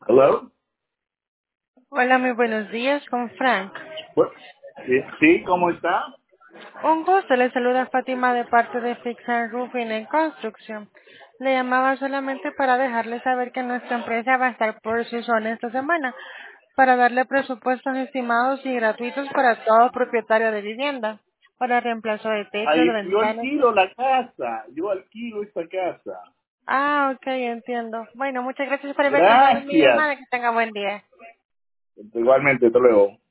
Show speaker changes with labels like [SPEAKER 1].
[SPEAKER 1] Hello.
[SPEAKER 2] Hola, muy buenos días con Frank.
[SPEAKER 1] Bu- sí, ¿cómo está?
[SPEAKER 2] Un gusto, le saluda Fátima de parte de Fix and Roofing en Construcción. Le llamaba solamente para dejarle saber que nuestra empresa va a estar por su zona esta semana para darle presupuestos estimados y gratuitos para todo propietario de vivienda, para reemplazo de techos, de
[SPEAKER 1] Ay, yo
[SPEAKER 2] ventanas.
[SPEAKER 1] alquilo la casa, yo alquilo esta casa.
[SPEAKER 2] Ah, ok, entiendo. Bueno, muchas gracias por haber tomado mi
[SPEAKER 1] Gracias.
[SPEAKER 2] llamada. Que tenga buen día.
[SPEAKER 1] Igualmente, hasta luego.